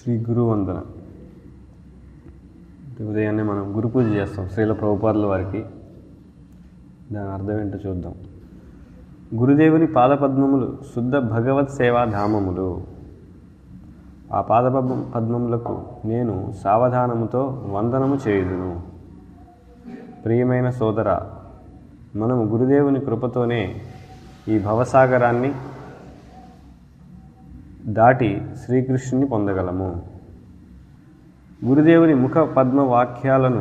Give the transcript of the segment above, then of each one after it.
శ్రీ గురువందన. ఉదయాన్నే మనం గురు పూజ చేస్తాం శ్రీల ప్రభుపాదుల వారికి. దాని అర్థం ఏంటో చూద్దాం. గురుదేవుని పాదపద్మములు శుద్ధ భగవత్ సేవా ధామములు. ఆ పద్మములకు నేను సావధానముతో వందనము చేయుదును. ప్రియమైన సోదర, మనము గురుదేవుని కృపతోనే ఈ భవసాగరాన్ని దాటి శ్రీకృష్ణుని పొందగలము. గురుదేవుని ముఖ పద్మ వాక్యాలను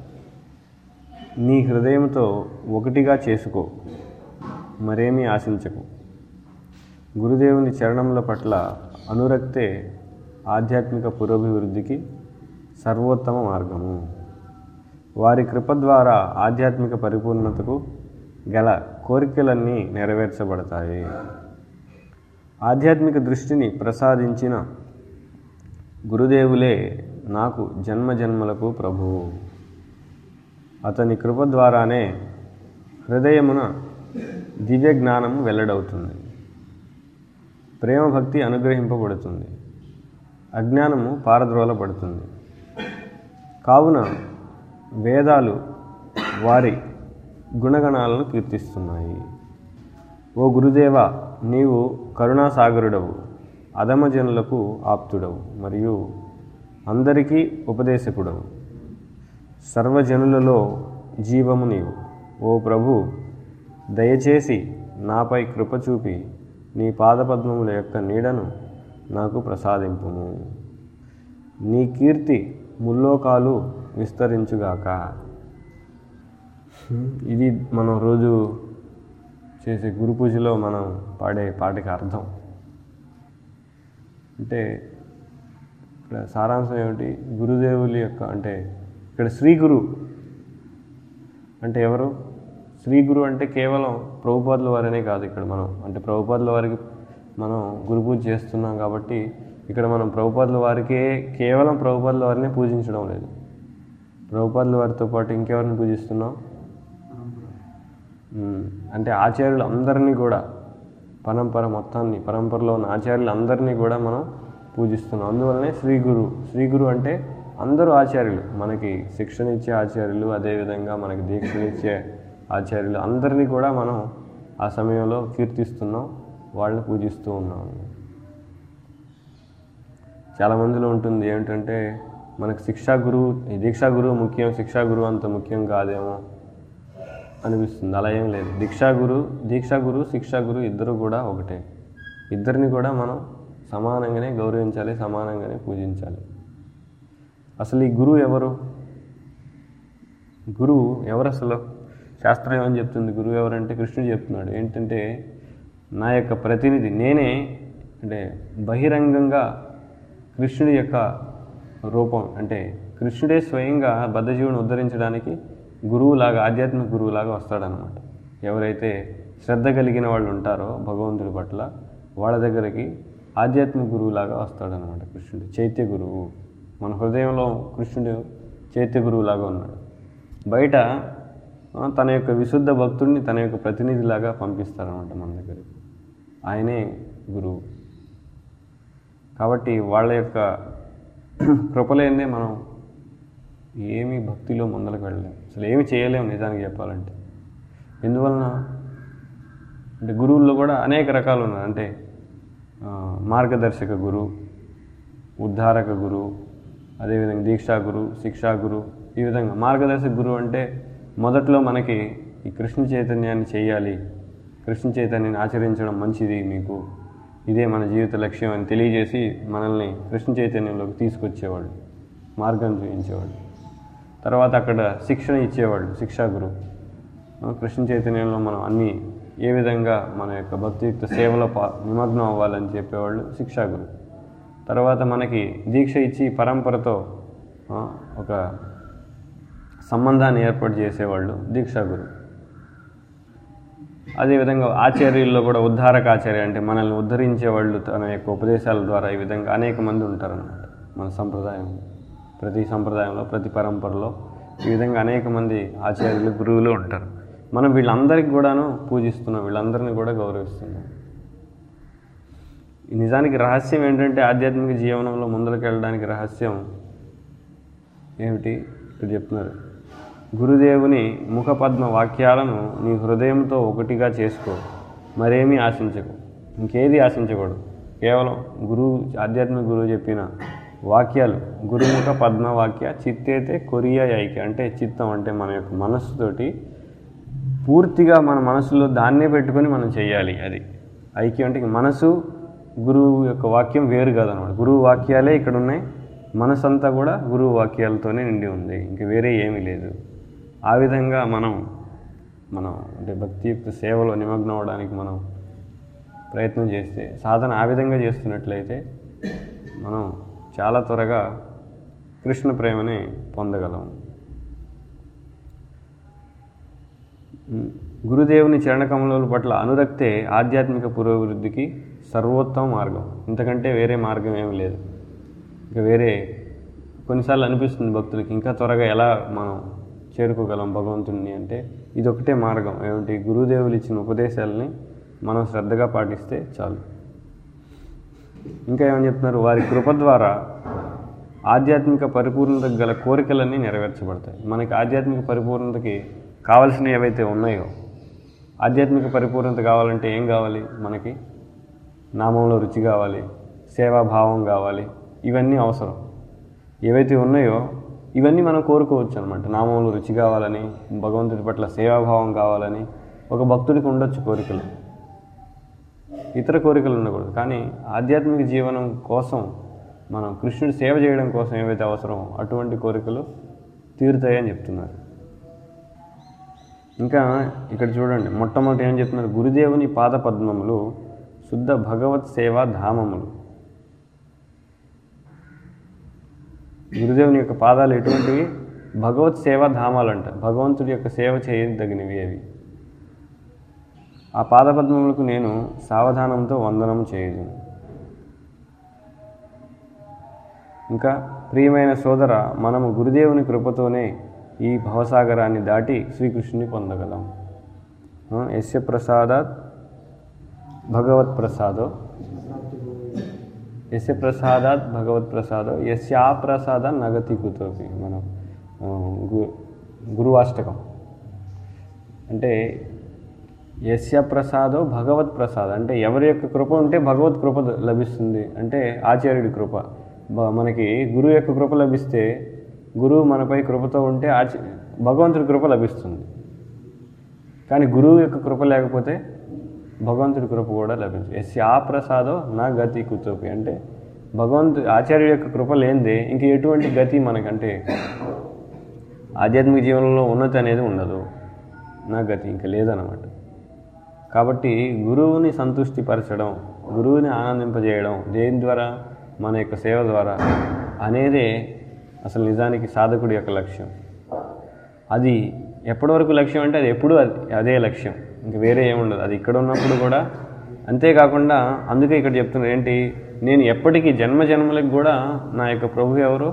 నీ హృదయంతో ఒకటిగా చేసుకో, మరేమీ ఆశించకు. గురుదేవుని చరణముల పట్ల అనురక్తే ఆధ్యాత్మిక పురోభివృద్ధికి సర్వోత్తమ మార్గము. వారి కృప ద్వారా ఆధ్యాత్మిక పరిపూర్ణతకు గల కోరికలన్నీ నెరవేర్చబడతాయి. ఆధ్యాత్మిక దృష్టిని ప్రసాదించిన గురుదేవులే నాకు జన్మజన్మలకు ప్రభువు. అతని కృప ద్వారానే హృదయమున దివ్య జ్ఞానము వెల్లడవుతుంది. ప్రేమ భక్తి అనుగ్రహింపబడుతుంది. అజ్ఞానము పారద్రోలబడుతుంది. కావున వేదాలు వారి గుణగణాలను కీర్తిస్తున్నాయి. ఓ గురుదేవ, నీవు కరుణాసాగరుడవు, అధమజనులకు ఆప్తుడవు, మరియు అందరికీ ఉపదేశకుడవు. సర్వజనులలో జీవము నీవు. ఓ ప్రభు, దయచేసి నాపై కృప చూపి నీ పాదపద్మముల యొక్క నీడను నాకు ప్రసాదింపుము. నీ కీర్తి ముల్లోకాలు విస్తరించుగాక. ఇది మనం రోజు చేసే గురు పూజలో మనం పాడే పాటకి అర్థం. అంటే ఇక్కడ సారాంశం ఏమిటి? గురుదేవుల యొక్క అంటే ఇక్కడ శ్రీ గురు అంటే ఎవరు? శ్రీ గురు అంటే కేవలం ప్రభుపాదుల వారనే కాదు. ఇక్కడ మనం అంటే ప్రభుపాదుల వారికి మనం గురు పూజ చేస్తున్నాం కాబట్టి ఇక్కడ మనం ప్రభుపాదుల వారికే కేవలం ప్రభుపాదుల వారినే పూజించడం లేదు. ప్రభుపాదుల వారితో పాటు ఇంకెవరిని పూజిస్తున్నాం అంటే ఆచార్యులు అందరినీ కూడా, పరంపర మొత్తాన్ని, పరంపరలో ఉన్న ఆచార్యులు అందరినీ కూడా మనం పూజిస్తున్నాం. అందువల్లనే శ్రీ గురు. శ్రీ గురు అంటే అందరూ ఆచార్యులు, మనకి శిక్షణ ఇచ్చే ఆచార్యులు, అదేవిధంగా మనకి దీక్షనిచ్చే ఆచార్యులు అందరినీ కూడా మనం ఆ సమయంలో కీర్తిస్తున్నాం, వాళ్ళని పూజిస్తూ ఉన్నాం. చాలామందిలో ఉంటుంది ఏమిటంటే మనకు శిక్షా గురువు, దీక్షా గురువు ముఖ్యం, శిక్షా గురువు అంత ముఖ్యం కాదేమో అనిపిస్తుంది. అలా ఏం లేదు. దీక్షా గురు శిక్షా గురు ఇద్దరు కూడా ఒకటే. ఇద్దరిని కూడా మనం సమానంగానే గౌరవించాలి, సమానంగానే పూజించాలి. అసలు ఈ గురువు ఎవరు? గురువు ఎవరు అసలు? శాస్త్రం ఏమని చెప్తుంది? గురువు ఎవరంటే కృష్ణుడు చెప్తున్నాడు ఏంటంటే, నా యొక్క ప్రతినిధి నేనే, అంటే బహిరంగంగా కృష్ణుడి యొక్క రూపం, అంటే కృష్ణుడే స్వయంగా బద్ధజీవుని ఉద్ధరించడానికి గురువులాగా, ఆధ్యాత్మిక గురువులాగా వస్తాడనమాట. ఎవరైతే శ్రద్ధ కలిగిన వాళ్ళు ఉంటారో భగవంతుడి పట్ల, వాళ్ళ దగ్గరికి ఆధ్యాత్మిక గురువులాగా వస్తాడనమాట కృష్ణుడు. చైత్య గురువు. మన హృదయంలో కృష్ణుడు చైత్య గురువులాగా ఉన్నాడు. బయట తన యొక్క విశుద్ధ భక్తుడిని తన యొక్క ప్రతినిధిలాగా పంపిస్తారనమాట మన దగ్గరికి. ఆయనే గురువు. కాబట్టి వాళ్ళ యొక్క కృపలేందే మనం ఏమీ భక్తిలో ముందరకు వెళ్ళలేము, అసలు ఏమి చేయలేము నిజానికి చెప్పాలంటే. ఎందువలన అంటే గురువుల్లో కూడా అనేక రకాలు ఉన్నాయి. అంటే మార్గదర్శక గురు, ఉద్ధారక గురు, అదేవిధంగా దీక్షా గురు, శిక్షా గురు. ఈ విధంగా మార్గదర్శక గురువు అంటే మొదట్లో మనకి ఈ కృష్ణ చైతన్యాన్ని చేయాలి, కృష్ణ చైతన్యాన్ని ఆచరించడం మంచిది, మీకు ఇదే మన జీవిత లక్ష్యం అని తెలియజేసి మనల్ని కృష్ణ చైతన్యంలోకి తీసుకొచ్చేవాళ్ళు, మార్గం చూపించేవాళ్ళు. తర్వాత అక్కడ శిక్షణ ఇచ్చేవాళ్ళు శిక్షా గురువు. కృష్ణ చైతన్యంలో మనం అన్నీ ఏ విధంగా మన యొక్క భక్తియుక్త సేవలో నిమగ్నం అవ్వాలని చెప్పేవాళ్ళు శిక్షా గురువు. తర్వాత మనకి దీక్ష ఇచ్చి పరంపరతో ఒక సంబంధాన్ని ఏర్పాటు చేసేవాళ్ళు దీక్షా గురువు. అదేవిధంగా ఆచార్యుల్లో కూడా ఉద్ధారక ఆచార్య, అంటే మనల్ని ఉద్ధరించేవాళ్ళు తన యొక్క ఉపదేశాల ద్వారా. ఈ విధంగా అనేక మంది ఉంటారన్నమాట మన సంప్రదాయంలో. ప్రతి సంప్రదాయంలో, ప్రతి పరంపరలో ఈ విధంగా అనేక మంది ఆచార్యులు, గురువులు ఉంటారు. మనం వీళ్ళందరికీ కూడాను పూజిస్తున్నాం, వీళ్ళందరినీ కూడా గౌరవిస్తున్నాం. నిజానికి రహస్యం ఏంటంటే ఆధ్యాత్మిక జీవనంలో ముందరికి వెళ్ళడానికి రహస్యం ఏమిటి ఇక్కడ చెప్తున్నారు. గురుదేవుని ముఖపద్మ వాక్యాలను నీ హృదయంతో ఒకటిగా చేసుకో, మరేమీ ఆశించకు, ఇంకేది ఆశించకూడదు. కేవలం ఆధ్యాత్మిక గురువు చెప్పిన వాక్యాలు, గురుముఖ పద్మ వాక్య చిత్తేతే కొరియా ఐక్య, అంటే చిత్తం అంటే మన యొక్క మనస్సుతోటి పూర్తిగా మన మనసులో దాన్నే పెట్టుకొని మనం చేయాలి. అది ఐక్యం అంటే మనసు గురువు యొక్క వాక్యం వేరు కాదనమాట. గురువు వాక్యాలే ఇక్కడ ఉన్నాయి, మనసు అంతా కూడా గురువు వాక్యాలతోనే నిండి ఉంది, ఇంక వేరే ఏమీ లేదు. ఆ విధంగా మనం అంటే భక్తియుక్త సేవలో నిమగ్నం అవడానికి మనం ప్రయత్నం చేస్తే, సాధన ఆ విధంగా చేస్తున్నట్లయితే మనం చాలా త్వరగా కృష్ణ ప్రేమని పొందగలం. గురుదేవుని చరణకమలముల పట్ల అనురక్తే ఆధ్యాత్మిక పురోభివృద్ధికి సర్వోత్తమ మార్గం. ఇంతకంటే వేరే మార్గం ఏమీ లేదు. ఇంకా వేరే కొన్నిసార్లు అనిపిస్తుంది భక్తులకి, ఇంకా త్వరగా ఎలా మనం చేరుకోగలం భగవంతుడిని అంటే ఇదొకటే మార్గం. ఏమిటి? గురుదేవులు ఇచ్చిన ఉపదేశాలని మనం శ్రద్ధగా పాటిస్తే చాలు. ఇంకా ఏమని చెప్తున్నారు? వారి కృప ద్వారా ఆధ్యాత్మిక పరిపూర్ణతకు గల కోరికలన్నీ నెరవేర్చబడతాయి. మనకి ఆధ్యాత్మిక పరిపూర్ణతకి కావలసినవి ఏవైతే ఉన్నాయో, ఆధ్యాత్మిక పరిపూర్ణత కావాలంటే ఏం కావాలి? మనకి నామంలో రుచి కావాలి, సేవాభావం కావాలి, ఇవన్నీ అవసరం. ఏవైతే ఉన్నాయో ఇవన్నీ మనం కోరుకోవచ్చు అనమాట. నామంలో రుచి కావాలని, భగవంతుడి పట్ల సేవాభావం కావాలని ఒక భక్తుడికి ఉండొచ్చు కోరికలు, ఇతర కోరికలు ఉండకూడదు. కానీ ఆధ్యాత్మిక జీవనం కోసం మనం కృష్ణుడి సేవ చేయడం కోసం ఏవైతే అవసరమో అటువంటి కోరికలు తీరుతాయని చెప్తున్నారు. ఇంకా ఇక్కడ చూడండి, మొట్టమొదటి ఏం చెప్తున్నారు? గురుదేవుని పాద పద్మములు శుద్ధ భగవత్ సేవా ధామములు. గురుదేవుని యొక్క పాదాలు ఎటువంటివి? భగవత్ సేవా ధామాలు అంట. భగవంతుడి యొక్క సేవ చేయదగినవి అవి. ఆ పాదపద్మములకు నేను సావధానంతో వందనం చేయదు. ఇంకా ప్రియమైన సోదర, మనము గురుదేవుని కృపతోనే ఈ భవసాగరాన్ని దాటి శ్రీకృష్ణుని పొందగలం. యస్య ప్రసాదాత్ భగవత్ ప్రసాదో, యస్య ప్రసాదాత్ భగవత్ ప్రసాదో యస్యా ప్రసాద నగతి కుతోపి. మనం గురువాష్టకం అంటే యస్య ప్రసాదో భగవత్ ప్రసాద అంటే ఎవరి యొక్క కృప ఉంటే భగవత్ కృప లభిస్తుంది. అంటే ఆచార్యుడి కృప. మనకి గురువు యొక్క కృప లభిస్తే, గురువు మనపై కృపతో ఉంటే భగవంతుడి కృప లభిస్తుంది. కానీ గురువు యొక్క కృప లేకపోతే భగవంతుడి కృప కూడా లభించదు. యస్యా ప్రసాదో నా గతి కుతోపి అంటే ఆచార్యుడి యొక్క కృప లేనిదే ఇంక ఎటువంటి గతి మనకంటే ఆధ్యాత్మిక జీవనంలో ఉన్నతి అనేది ఉండదు. నా గతి ఇంకా లేదన్నమాట. కాబట్టి గురువుని సంతృష్టిపరచడం, గురువుని ఆనందింపజేయడం దేని ద్వారా? మన యొక్క సేవ ద్వారా అనేదే అసలు నిజానికి సాధకుడి యొక్క లక్ష్యం. అది ఎప్పటి వరకు లక్ష్యం అంటే అది ఎప్పుడూ అదే లక్ష్యం, ఇంక వేరే ఏముండదు. అది ఇక్కడ ఉన్నప్పుడు కూడా అంతేకాకుండా అందుకే ఇక్కడ చెప్తున్నారు ఏంటి? నేను ఎప్పటికీ జన్మలకు కూడా నా యొక్క ప్రభు ఎవరు?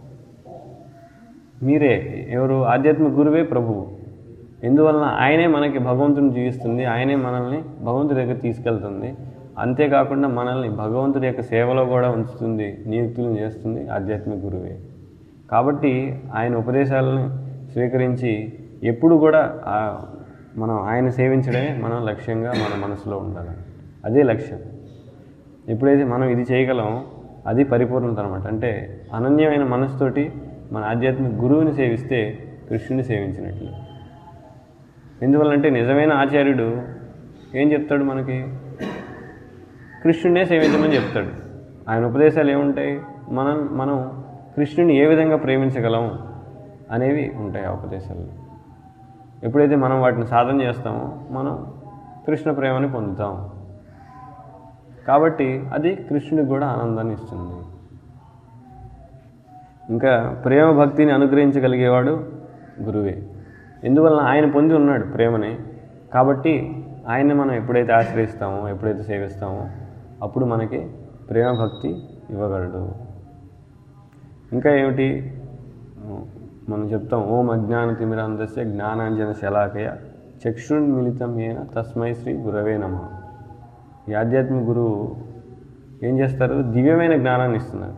మీరే. ఎవరు? ఆధ్యాత్మిక గురువే ప్రభువు. ఎందువలన ఆయనే మనకి భగవంతుని జీవిస్తుంది, ఆయనే మనల్ని భగవంతుడి దగ్గర తీసుకెళ్తుంది. అంతేకాకుండా మనల్ని భగవంతుడి యొక్క సేవలో కూడా ఉంచుతుంది, నియుక్తులను చేస్తుంది ఆధ్యాత్మిక గురువే. కాబట్టి ఆయన ఉపదేశాలను స్వీకరించి ఎప్పుడు కూడా మనం ఆయన సేవించడమే మన లక్ష్యంగా మన మనసులో ఉండాలి. అదే లక్ష్యం. ఎప్పుడైతే మనం ఇది చేయగలం అది పరిపూర్ణత అనమాట. అంటే అనన్యమైన మనసుతోటి మన ఆధ్యాత్మిక గురువుని సేవిస్తే కృష్ణుని సేవించినట్లు. ఎందువల్లంటే నిజమైన ఆచార్యుడు ఏం చెప్తాడు? మనకి కృష్ణుడినే సేవించమని చెప్తాడు. ఆయన ఉపదేశాలు ఏముంటాయి? మనం కృష్ణుని ఏ విధంగా ప్రేమించగలం అనేవి ఉంటాయి ఆ ఉపదేశాలు. ఎప్పుడైతే మనం వాటిని సాధన చేస్తామో మనం కృష్ణ ప్రేమని పొందుతాం. కాబట్టి అది కృష్ణుడికి కూడా ఆనందాన్ని ఇస్తుంది. ఇంకా ప్రేమ భక్తిని అనుగ్రహించగలిగేవాడు గురువే. ఎందువలన ఆయన పొంది ఉన్నాడు ప్రేమని. కాబట్టి ఆయన్ని మనం ఎప్పుడైతే ఆశ్రయిస్తామో, ఎప్పుడైతే సేవిస్తామో అప్పుడు మనకి ప్రేమ భక్తి ఇవ్వగలడు. ఇంకా ఏమిటి మనం చెప్తాం? ఓం అజ్ఞానతిమిరాంధస్య జ్ఞానాంజన శలాకయ చక్షుర్మిలితం ఏన తస్మై శ్రీ గురవే నమః. ఈ ఆధ్యాత్మిక గురువు ఏం చేస్తారు? దివ్యమైన జ్ఞానాన్ని ఇస్తున్నారు.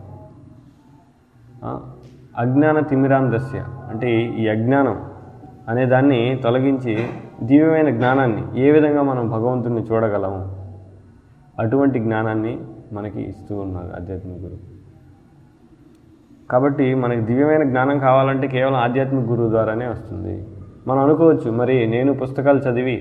అజ్ఞాన తిమిరాంధస్య అంటే ఈ అజ్ఞానం అనే దాన్ని తొలగించి దివ్యమైన జ్ఞానాన్ని ఏ విధంగా మనం భగవంతుడిని చూడగలము అటువంటి జ్ఞానాన్ని మనకి ఇస్తూ ఉన్నారు ఆధ్యాత్మిక గురువు. కాబట్టి మనకి దివ్యమైన జ్ఞానం కావాలంటే కేవలం ఆధ్యాత్మిక గురువు ద్వారానే వస్తుంది. మనం అనుకోవచ్చు, మరి నేను పుస్తకాలు చదివి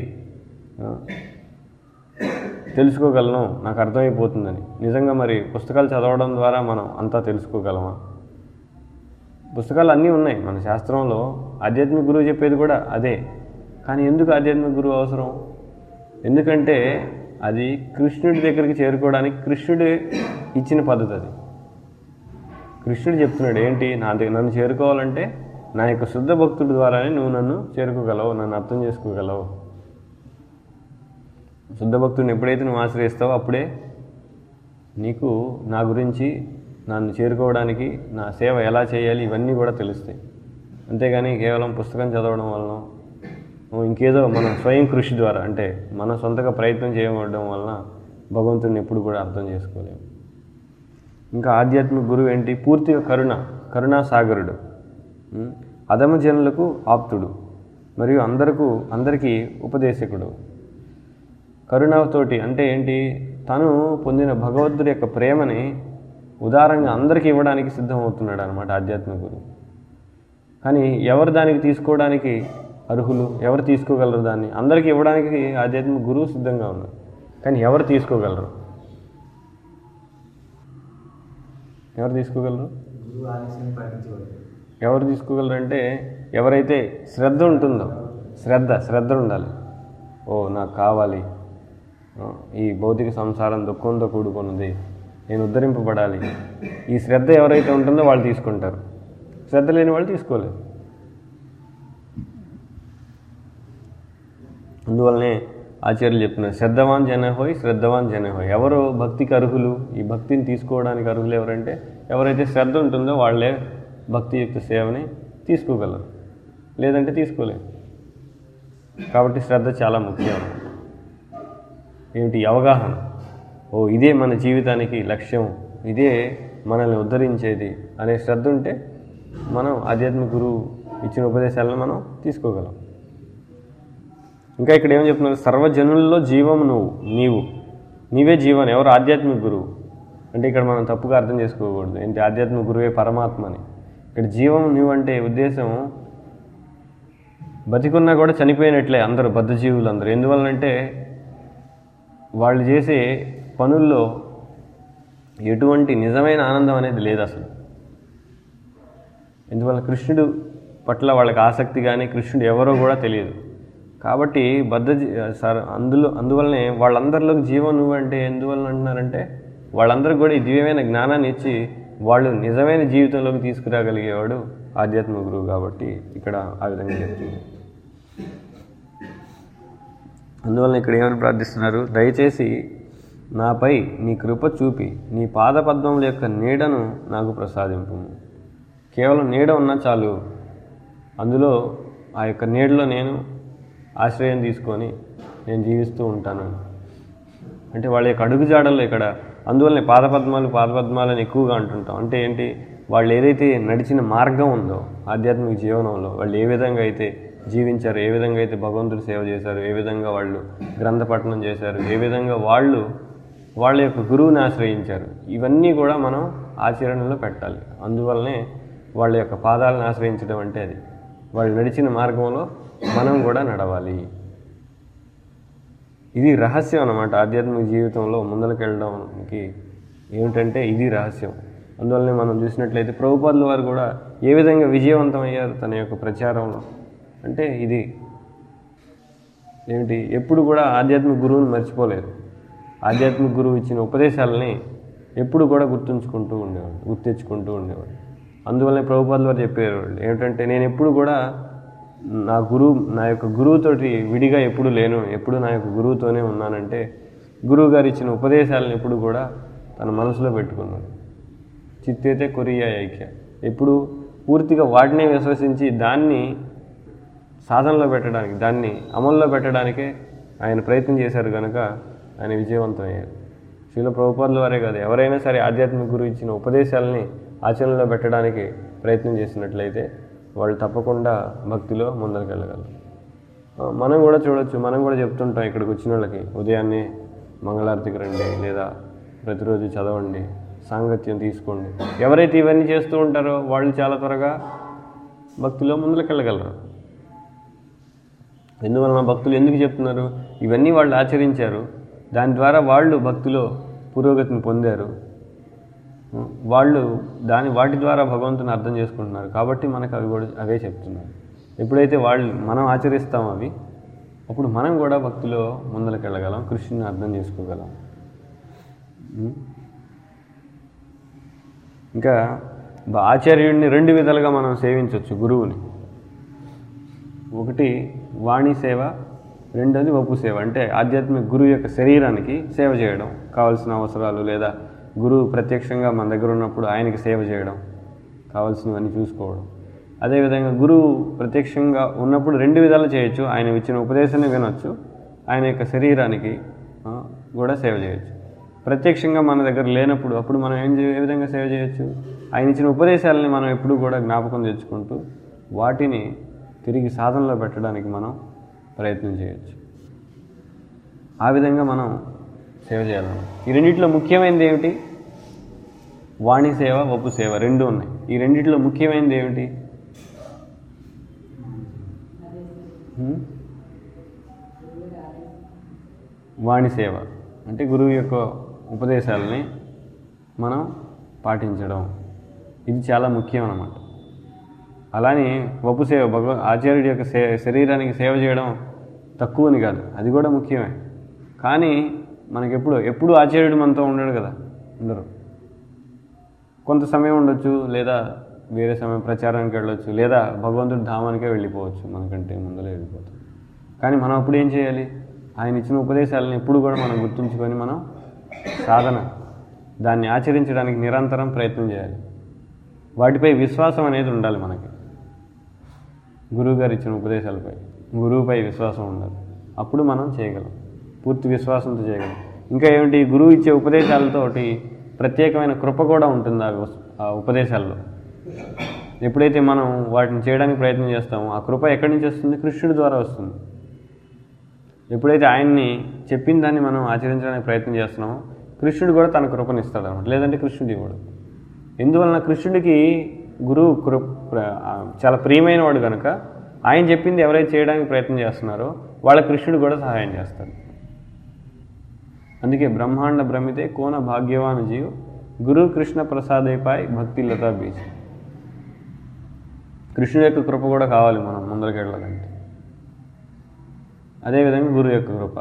తెలుసుకోగలను, నాకు అర్థమైపోతుందని. నిజంగా మరి పుస్తకాలు చదవడం ద్వారా మనం అంతా తెలుసుకోగలమా? పుస్తకాలు అన్నీ ఉన్నాయి మన శాస్త్రంలో, ఆధ్యాత్మిక గురువు చెప్పేది కూడా అదే. కానీ ఎందుకు ఆధ్యాత్మిక గురువు అవసరం? ఎందుకంటే అది కృష్ణుడి దగ్గరికి చేరుకోవడానికి కృష్ణుడు ఇచ్చిన పద్ధతి. అది కృష్ణుడు చెప్తున్నాడు ఏంటి, నన్ను చేరుకోవాలంటే నా యొక్క శుద్ధ భక్తుడి ద్వారానే నువ్వు నన్ను చేరుకోగలవు, నన్ను అర్థం చేసుకోగలవు. శుద్ధ భక్తుడిని ఎప్పుడైతే నువ్వు ఆశ్రయిస్తావో అప్పుడే నీకు నా గురించి, నన్ను చేరుకోవడానికి నా సేవ ఎలా చేయాలి ఇవన్నీ కూడా తెలుస్తాయి. అంతేగాని కేవలం పుస్తకం చదవడం వలన, ఇంకేదో మన స్వయం కృషి ద్వారా అంటే మన సొంతగా ప్రయత్నం చేయడం వలన భగవంతుడిని ఎప్పుడు కూడా అర్థం చేసుకోలేము. ఇంకా ఆధ్యాత్మిక గురువు ఏంటి? పూర్తిగా కరుణాసాగరుడు, అధమ జనులకు ఆప్తుడు, మరియు అందరికీ ఉపదేశకుడు. కరుణతోటి అంటే ఏంటి? తను పొందిన భగవంతుడి యొక్క ప్రేమని ఉదారంగా అందరికీ ఇవ్వడానికి సిద్ధమవుతున్నాడు అనమాట ఆధ్యాత్మిక గురువు. కానీ ఎవరు దానికి తీసుకోవడానికి అర్హులు? ఎవరు తీసుకోగలరు దాన్ని? అందరికీ ఇవ్వడానికి ఆధ్యాత్మిక గురువు సిద్ధంగా ఉన్నారు, కానీ ఎవరు తీసుకోగలరు? ఎవరు తీసుకోగలరు? ఎవరు తీసుకోగలరు అంటే ఎవరైతే శ్రద్ధ ఉంటుందో, శ్రద్ధ ఉండాలి. నాకు కావాలి, ఈ భౌతిక సంసారం దుఃఖంతో కూడుకున్నది, నేను ఉద్ధరింపబడాలి, ఈ శ్రద్ధ ఎవరైతే ఉంటుందో వాళ్ళు తీసుకుంటారు. శ్రద్ధ లేని వాళ్ళు తీసుకోలేరు. అందువల్లనే ఆచార్యులు చెప్తున్నారు, శ్రద్ధవాన్ జన హోయ్. ఎవరు భక్తికి అర్హులు, ఈ భక్తిని తీసుకోవడానికి అర్హులు ఎవరంటే ఎవరైతే శ్రద్ధ ఉంటుందో వాళ్ళే భక్తియుక్త సేవని తీసుకోగలరు, లేదంటే తీసుకోలేరు. కాబట్టి శ్రద్ధ చాలా ముఖ్యం. ఏమిటి? అవగాహన. ఇదే మన జీవితానికి లక్ష్యం, ఇదే మనల్ని ఉద్ధరించేది అనే శ్రద్ధ ఉంటే మనం ఆధ్యాత్మిక గురువు ఇచ్చిన ఉపదేశాలను మనం తీసుకోగలం. ఇంకా ఇక్కడ ఏమని చెప్తున్నారు? సర్వజనుల్లో జీవము నీవే జీవాన్ని. ఎవరు? ఆధ్యాత్మిక గురువు. అంటే ఇక్కడ మనం తప్పుగా అర్థం చేసుకోకూడదు. ఏంటి? ఆధ్యాత్మిక గురువే పరమాత్మ అని. ఇక్కడ జీవం నువ్వు అంటే ఉద్దేశం బతికున్నా కూడా చనిపోయినట్లే అందరూ, బద్ధజీవులు అందరూ. ఎందువల్లంటే వాళ్ళు చేసే పనుల్లో ఎటువంటి నిజమైన ఆనందం అనేది లేదు అసలు. ఎందువల్ల? కృష్ణుడు పట్ల వాళ్ళకి ఆసక్తి కానీ కృష్ణుడు ఎవరో కూడా తెలియదు. కాబట్టి అందువల్లనే వాళ్ళందరిలోకి జీవం నువ్వు అంటే ఎందువల్ల అంటున్నారంటే వాళ్ళందరికీ కూడా ఈ దివ్యమైన జ్ఞానాన్ని ఇచ్చి వాళ్ళు నిజమైన జీవితంలోకి తీసుకురాగలిగేవాడు ఆధ్యాత్మిక గురువు. కాబట్టి ఇక్కడ ఆ విధంగా చెప్తుంది. అందువలన ఇక్కడ ఏమని ప్రార్థిస్తున్నారు? దయచేసి నాపై నీ కృప చూపి నీ పాదపద్మముల యొక్క నీడను నాకు ప్రసాదింపు. కేవలం నీడ ఉన్నా చాలు, అందులో ఆ యొక్క నీడలో నేను ఆశ్రయం తీసుకొని నేను జీవిస్తూ ఉంటాను. అంటే వాళ్ళ యొక్క అడుగుజాడల్లో ఇక్కడ అందువల్లనే పాదపద్మాలని ఎక్కువగా అంటుంటాం. అంటే ఏంటి? వాళ్ళు ఏదైతే నడిచిన మార్గం ఉందో ఆధ్యాత్మిక జీవనంలో, వాళ్ళు ఏ విధంగా అయితే జీవించారు, ఏ విధంగా అయితే భగవంతుడు సేవ చేశారు, ఏ విధంగా వాళ్ళు గ్రంథ పఠనం చేశారు, ఏ విధంగా వాళ్ళ యొక్క గురువుని ఆశ్రయించారు, ఇవన్నీ కూడా మనం ఆచరణలో పెట్టాలి. అందువల్లనే వాళ్ళ యొక్క పాదాలను ఆశ్రయించడం అంటే అది. వాళ్ళు నడిచిన మార్గంలో మనం కూడా నడవాలి. ఇది రహస్యం అన్నమాట ఆధ్యాత్మిక జీవితంలో ముందరకెళ్ళడానికి. ఏమిటంటే ఇది రహస్యం. అందువల్లనే మనం చూసినట్లయితే ప్రభుపాదుల వారు కూడా ఏ విధంగా విజయవంతమయ్యారు తన యొక్క ప్రచారంలో అంటే ఇది ఏమిటి? ఎప్పుడు కూడా ఆధ్యాత్మిక గురువుని మర్చిపోలేదు. ఆధ్యాత్మిక గురువు ఇచ్చిన ఉపదేశాలని ఎప్పుడు కూడా గుర్తించుకుంటూ ఉండేవాడు. అందువల్లనే ప్రభుపాదుల వారు చెప్పేవాళ్ళు ఏమిటంటే, నేను ఎప్పుడు కూడా నా యొక్క గురువుతోటి విడిగా ఎప్పుడు లేను, ఎప్పుడు నా యొక్క గురువుతోనే ఉన్నానంటే గురువు గారు ఇచ్చిన ఉపదేశాలను ఎప్పుడు కూడా తన మనసులో పెట్టుకున్నాడు. చిత్తేతే కొరియా ఐక్య. ఎప్పుడు పూర్తిగా వాటినే విశ్వసించి దాన్ని సాధనలో పెట్టడానికి, దాన్ని అమల్లో పెట్టడానికే ఆయన ప్రయత్నం చేశారు కనుక ఆయన విజయవంతమయ్యారు. శ్రీల ప్రభుపాదుల వారే కాదు, ఎవరైనా సరే ఆధ్యాత్మిక గురువు ఇచ్చిన ఉపదేశాలని ఆచరణలో పెట్టడానికి ప్రయత్నం చేసినట్లయితే వాళ్ళు తప్పకుండా భక్తిలో ముందరికి వెళ్ళగలరు. మనం కూడా చూడొచ్చు, మనం కూడా చెప్తుంటాం ఇక్కడికి వచ్చిన వాళ్ళకి, ఉదయాన్నే మంగళారతికి రండి, లేదా ప్రతిరోజు చదవండి, సాంగత్యం తీసుకోండి. ఎవరైతే ఇవన్నీ చేస్తూ ఉంటారో వాళ్ళు చాలా త్వరగా భక్తిలో ముందుకు వెళ్ళగలరు. ఎందువలన భక్తులు ఎందుకు చెప్తున్నారు? ఇవన్నీ వాళ్ళు ఆచరించారు, దాని ద్వారా వాళ్ళు భక్తిలో పురోగతిని పొందారు, వాళ్ళు వాటి ద్వారా భగవంతుని అర్థం చేసుకుంటున్నారు. కాబట్టి మనకు అవి కూడా అవే చెప్తున్నారు. ఎప్పుడైతే మనం ఆచరిస్తామో అవి, అప్పుడు మనం కూడా భక్తిలో ముందరికి వెళ్ళగలం, కృష్ణుని అర్థం చేసుకోగలం. ఇంకా ఆచార్యుడిని 2 విధాలుగా మనం సేవించవచ్చు గురువుని. ఒకటి వాణి సేవ, రెండోది వపు సేవ. అంటే ఆధ్యాత్మిక గురువు యొక్క శరీరానికి సేవ చేయడం, కావాల్సిన అవసరాలు, లేదా గురువు ప్రత్యక్షంగా మన దగ్గర ఉన్నప్పుడు ఆయనకి సేవ చేయడం, కావాల్సినవన్నీ చూసుకోవడం. అదేవిధంగా గురువు ప్రత్యక్షంగా ఉన్నప్పుడు 2 విధాలు చేయొచ్చు. ఆయన ఇచ్చిన ఉపదేశాన్ని వినొచ్చు, ఆయన యొక్క శరీరానికి కూడా సేవ చేయొచ్చు. ప్రత్యక్షంగా మన దగ్గర లేనప్పుడు అప్పుడు మనం ఏ విధంగా సేవ చేయొచ్చు? ఆయన ఇచ్చిన ఉపదేశాలని మనం ఎప్పుడూ కూడా జ్ఞాపకం తెచ్చుకుంటూ వాటిని తిరిగి సాధనలో పెట్టడానికి మనం ప్రయత్నం చేయొచ్చు. ఆ విధంగా మనం సేవ చేయాలన్నమాట. ఈ రెండిట్లో ముఖ్యమైనది ఏమిటి? వాణి సేవ, వపు సేవ 2 ఉన్నాయి. ఈ రెండిట్లో ముఖ్యమైనది ఏమిటి? వాణి సేవ అంటే గురువు యొక్క ఉపదేశాలని మనం పాటించడం, ఇది చాలా ముఖ్యం అన్నమాట. అలానే వపు సేవ, ఆచార్యుడి యొక్క శరీరానికి సేవ చేయడం తక్కువని కాదు, అది కూడా ముఖ్యమే. కానీ మనకి ఎప్పుడు ఆచార్యుడు మనతో ఉండడు కదా, ఉండరు. కొంత సమయం ఉండొచ్చు, లేదా వేరే సమయం ప్రచారానికి వెళ్ళొచ్చు, లేదా భగవంతుడి ధామానికే వెళ్ళిపోవచ్చు, మనకంటే ముందరే వెళ్ళిపోతాం. కానీ మనం అప్పుడు ఏం చేయాలి? ఆయన ఇచ్చిన ఉపదేశాలను ఎప్పుడు కూడా మనం గుర్తుంచుకొని మనం సాధన, దాన్ని ఆచరించడానికి నిరంతరం ప్రయత్నం చేయాలి. వాటిపై విశ్వాసం అనేది ఉండాలి మనకి. గురువు గారు ఇచ్చిన ఉపదేశాలపై, గురువుపై విశ్వాసం ఉండాలి. అప్పుడు మనం చేయగలం, పూర్తి విశ్వాసంతో చేయగలం. ఇంకా ఏమిటి? గురువు ఇచ్చే ఉపదేశాలతోటి ప్రత్యేకమైన కృప కూడా ఉంటుంది ఆ ఉపదేశాల్లో. ఎప్పుడైతే మనం వాటిని చేయడానికి ప్రయత్నం చేస్తామో ఆ కృప ఎక్కడి నుంచి వస్తుంది? కృష్ణుడి ద్వారా వస్తుంది. ఎప్పుడైతే ఆయన్ని చెప్పిన దాన్ని మనం ఆచరించడానికి ప్రయత్నం చేస్తున్నామో కృష్ణుడు కూడా తన కృపనిస్తాడు అన్నమాట. లేదంటే కృష్ణుడు ఇవ్వడు. ఎందువలన? కృష్ణుడికి గురువు చాలా ప్రియమైన వాడు కనుక ఆయన చెప్పింది ఎవరైతే చేయడానికి ప్రయత్నం చేస్తున్నారో వాళ్ళ కృష్ణుడు కూడా సహాయం చేస్తాడు. అందుకే బ్రహ్మాండ భ్రమితే కోన భాగ్యవాన జీవ్ గురు కృష్ణ ప్రసాదేపాయ్ భక్తి లతా బీజ్. కృష్ణుడి యొక్క కృప కూడా కావాలి మనం ముందరికి వెళ్ళాలంటే. అదేవిధంగా గురువు యొక్క కృప,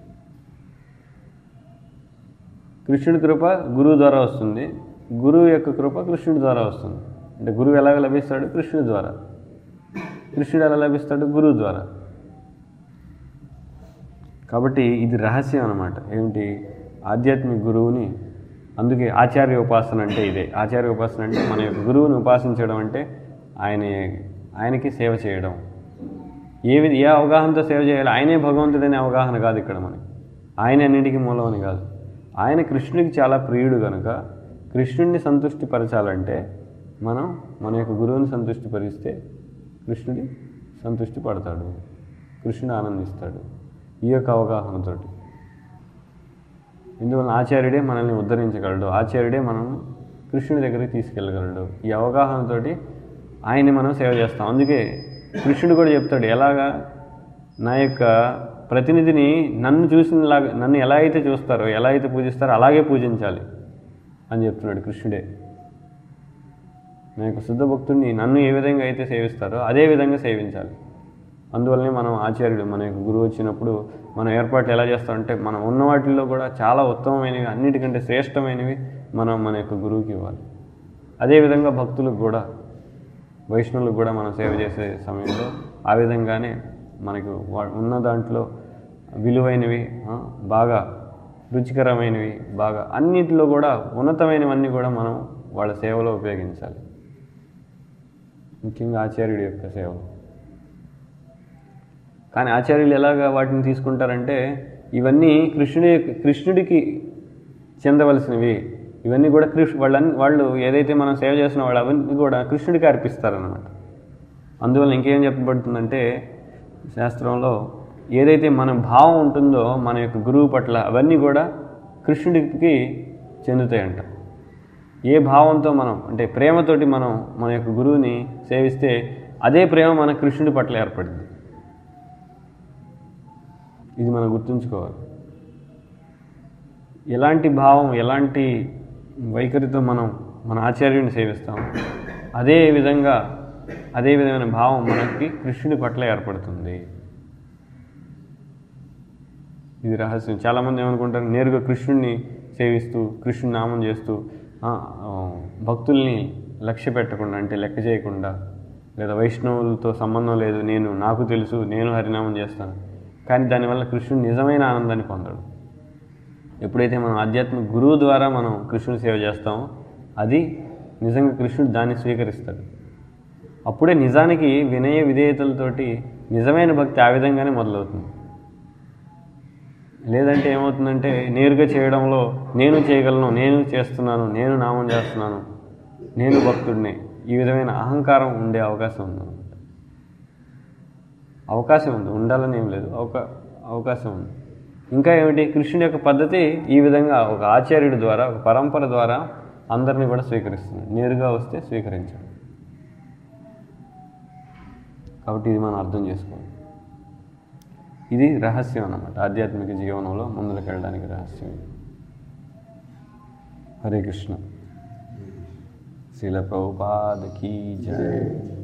కృష్ణుడి కృప గురువు ద్వారా వస్తుంది, గురువు యొక్క కృప కృష్ణుడి ద్వారా వస్తుంది. అంటే గురువు ఎలాగ లభిస్తాడు? కృష్ణుడి ద్వారా. కృష్ణుడు ఎలా లభిస్తాడు? గురువు ద్వారా. కాబట్టి ఇది రహస్యం అన్నమాట. ఏమిటి? ఆధ్యాత్మిక గురువుని, అందుకే ఆచార్య ఉపాసన అంటే ఇదే. ఆచార్య ఉపాసన అంటే మన యొక్క గురువుని ఉపాసించడం, అంటే ఆయనకి సేవ చేయడం. ఏ అవగాహనతో సేవ చేయాలి? ఆయనే భగవంతుడనే అవగాహన కాదు ఇక్కడ మనకి. ఆయన అన్నిటికీ మూలం అని కాదు. ఆయన కృష్ణుడికి చాలా ప్రియుడు కనుక కృష్ణుడిని సంతృష్టిపరచాలంటే మనం మన యొక్క గురువుని సంతృష్టిపరిస్తే కృష్ణుడి సంతృష్టి పడతాడు, కృష్ణుడు ఆనందిస్తాడు. ఈ యొక్క అవగాహనతోటి. ఎందువల్ల ఆచార్యుడే మనల్ని ఉద్ధరించగలడు, ఆచార్యుడే మనం కృష్ణుడి దగ్గరికి తీసుకెళ్ళగలడు. ఈ అవగాహనతోటి ఆయన్ని మనం సేవ చేస్తాం. అందుకే కృష్ణుడు కూడా చెప్తాడు, ఎలాగా నా యొక్క ప్రతినిధిని నన్ను ఎలా అయితే చూస్తారో, ఎలా అయితే పూజిస్తారో అలాగే పూజించాలి అని చెప్తున్నాడు కృష్ణుడే. నా యొక్క శుద్ధ భక్తుడిని నన్ను ఏ విధంగా అయితే సేవిస్తారో అదే విధంగా సేవించాలి. అందువల్లనే మనం ఆచార్యుడు, మన యొక్క గురువు వచ్చినప్పుడు మనం ఏర్పాట్లు ఎలా చేస్తామంటే మనం ఉన్న వాటిల్లో కూడా చాలా ఉత్తమమైనవి, అన్నిటికంటే శ్రేష్టమైనవి మనం మన యొక్క గురువుకి ఇవ్వాలి. అదేవిధంగా భక్తులకు కూడా, వైష్ణవులకు కూడా మనం సేవ చేసే సమయంలో ఆ విధంగానే మనకు ఉన్న దాంట్లో విలువైనవి, బాగా రుచికరమైనవి, బాగా అన్నింటిలో కూడా ఉన్నతమైనవన్నీ కూడా మనం వాళ్ళ సేవలో ఉపయోగించాలి. ముఖ్యంగా ఆచార్యుడి యొక్క సేవలు. కానీ ఆచార్యులు ఎలాగా వాటిని తీసుకుంటారంటే ఇవన్నీ కృష్ణుడికి చెందవలసినవి ఇవన్నీ కూడా వాళ్ళు ఏదైతే మనం సేవ చేసిన వాళ్ళు అవన్నీ కూడా కృష్ణుడికి అర్పిస్తారన్నమాట. అందువల్ల ఇంకేం చెప్పబడుతుందంటే శాస్త్రంలో ఏదైతే మన భావం ఉంటుందో మన యొక్క గురువు పట్ల అవన్నీ కూడా కృష్ణుడికి చెందుతాయంట. ఏ భావంతో మనం అంటే ప్రేమతోటి మనం మన యొక్క గురువుని సేవిస్తే అదే ప్రేమ మన కృష్ణుడి పట్ల ఏర్పడింది. ఇది మనం గుర్తుంచుకోవాలి. ఎలాంటి భావం ఎలాంటి వైఖరితో మనం మన ఆచార్యుని సేవిస్తాం అదే విధమైన భావం మనకి కృష్ణుడి పట్ల ఏర్పడుతుంది. ఇది రహస్యం. చాలామంది ఏమనుకుంటారు, నేరుగా కృష్ణుడిని సేవిస్తూ కృష్ణుని నామం చేస్తూ భక్తుల్ని లక్ష్య పెట్టకుండా అంటే లెక్క చేయకుండా, లేదా వైష్ణవులతో సంబంధం లేదు, నాకు తెలుసు, నేను హరినామం చేస్తాను, కానీ దానివల్ల కృష్ణుడు నిజమైన ఆనందాన్ని పొందడు. ఎప్పుడైతే మనం ఆధ్యాత్మిక గురువు ద్వారా మనం కృష్ణుని సేవ చేస్తామో అది నిజంగా కృష్ణుడు దాన్ని స్వీకరిస్తాడు. అప్పుడే నిజానికి వినయ విధేయతలతోటి నిజమైన భక్తి ఆ విధంగానే మొదలవుతుంది. లేదంటే ఏమవుతుందంటే నేరుగా చేయడంలో నేను చేయగలను, నేను చేస్తున్నాను, నేను నామం చేస్తున్నాను, నేను భక్తుడిని, ఈ విధమైన అహంకారం ఉండే అవకాశం ఉందన్నమాట. అవకాశం ఉంది, ఉండాలని ఏం లేదు, అవకాశం ఉంది. ఇంకా ఏమిటి, కృష్ణుడి యొక్క పద్ధతి ఈ విధంగా ఒక ఆచార్యుడి ద్వారా ఒక పరంపర ద్వారా అందరినీ కూడా స్వీకరిస్తుంది. నేరుగా వస్తే స్వీకరించాడు. కాబట్టి ఇది మనం అర్థం చేసుకోవాలి. ఇది రహస్యం అన్నమాట. ఆధ్యాత్మిక జీవనంలో ముందుకు వెళ్ళడానికి రహస్యం. హరే కృష్ణ. శ్రీల ప్రభుపాద కీ జయ.